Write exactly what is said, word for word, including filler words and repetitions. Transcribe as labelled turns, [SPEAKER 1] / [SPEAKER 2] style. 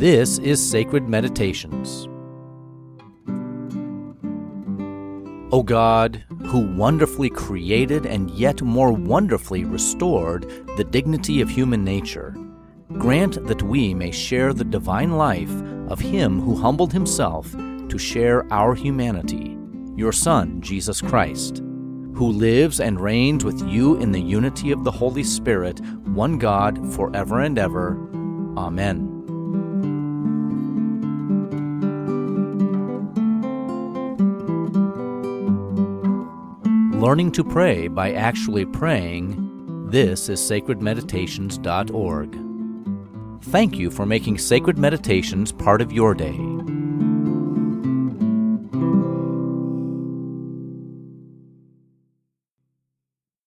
[SPEAKER 1] This is Sacred Meditations. O God, who wonderfully created and yet more wonderfully restored the dignity of human nature, grant that we may share the divine life of Him who humbled Himself to share our humanity, your Son, Jesus Christ, who lives and reigns with you in the unity of the Holy Spirit, one God, forever and ever. Amen. Learning to pray by actually praying. This is sacred meditations dot org. Thank you for making Sacred Meditations part of your day.